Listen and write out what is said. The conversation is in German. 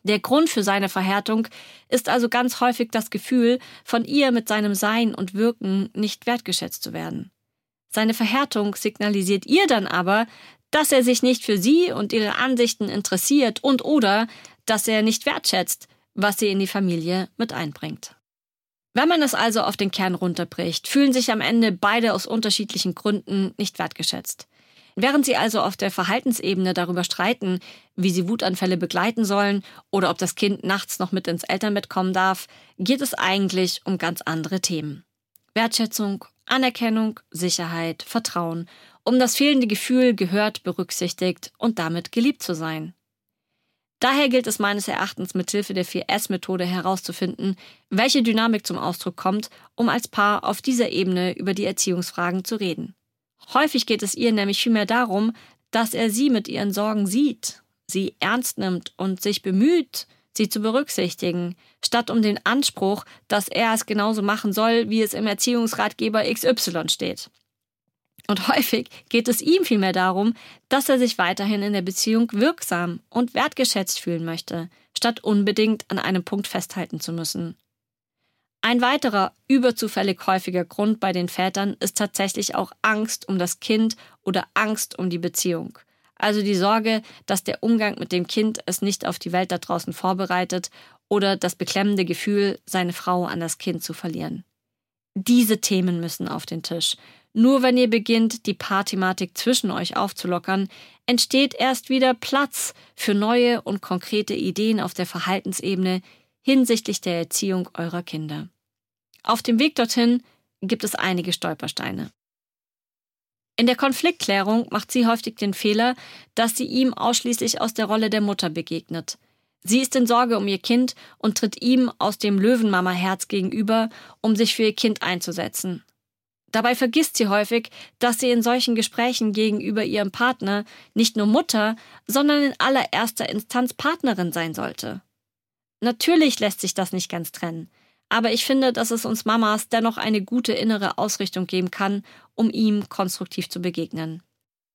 Der Grund für seine Verhärtung ist also ganz häufig das Gefühl, von ihr mit seinem Sein und Wirken nicht wertgeschätzt zu werden. Seine Verhärtung signalisiert ihr dann aber, dass er sich nicht für sie und ihre Ansichten interessiert und/oder dass er nicht wertschätzt, was sie in die Familie mit einbringt. Wenn man es also auf den Kern runterbricht, fühlen sich am Ende beide aus unterschiedlichen Gründen nicht wertgeschätzt. Während sie also auf der Verhaltensebene darüber streiten, wie sie Wutanfälle begleiten sollen oder ob das Kind nachts noch mit ins Elternbett kommen darf, geht es eigentlich um ganz andere Themen. Wertschätzung, Anerkennung, Sicherheit, Vertrauen, um das fehlende Gefühl, gehört, berücksichtigt und damit geliebt zu sein. Daher gilt es meines Erachtens mithilfe der 4S-Methode herauszufinden, welche Dynamik zum Ausdruck kommt, um als Paar auf dieser Ebene über die Erziehungsfragen zu reden. Häufig geht es ihr nämlich vielmehr darum, dass er sie mit ihren Sorgen sieht, sie ernst nimmt und sich bemüht, sie zu berücksichtigen, statt um den Anspruch, dass er es genauso machen soll, wie es im Erziehungsratgeber XY steht. Und häufig geht es ihm vielmehr darum, dass er sich weiterhin in der Beziehung wirksam und wertgeschätzt fühlen möchte, statt unbedingt an einem Punkt festhalten zu müssen. Ein weiterer überzufällig häufiger Grund bei den Vätern ist tatsächlich auch Angst um das Kind oder Angst um die Beziehung. Also die Sorge, dass der Umgang mit dem Kind es nicht auf die Welt da draußen vorbereitet oder das beklemmende Gefühl, seine Frau an das Kind zu verlieren. Diese Themen müssen auf den Tisch. Nur wenn ihr beginnt, die Paarthematik zwischen euch aufzulockern, entsteht erst wieder Platz für neue und konkrete Ideen auf der Verhaltensebene hinsichtlich der Erziehung eurer Kinder. Auf dem Weg dorthin gibt es einige Stolpersteine. In der Konfliktklärung macht sie häufig den Fehler, dass sie ihm ausschließlich aus der Rolle der Mutter begegnet. Sie ist in Sorge um ihr Kind und tritt ihm aus dem Löwenmama-Herz gegenüber, um sich für ihr Kind einzusetzen. Dabei vergisst sie häufig, dass sie in solchen Gesprächen gegenüber ihrem Partner nicht nur Mutter, sondern in allererster Instanz Partnerin sein sollte. Natürlich lässt sich das nicht ganz trennen, aber ich finde, dass es uns Mamas dennoch eine gute innere Ausrichtung geben kann, um ihm konstruktiv zu begegnen.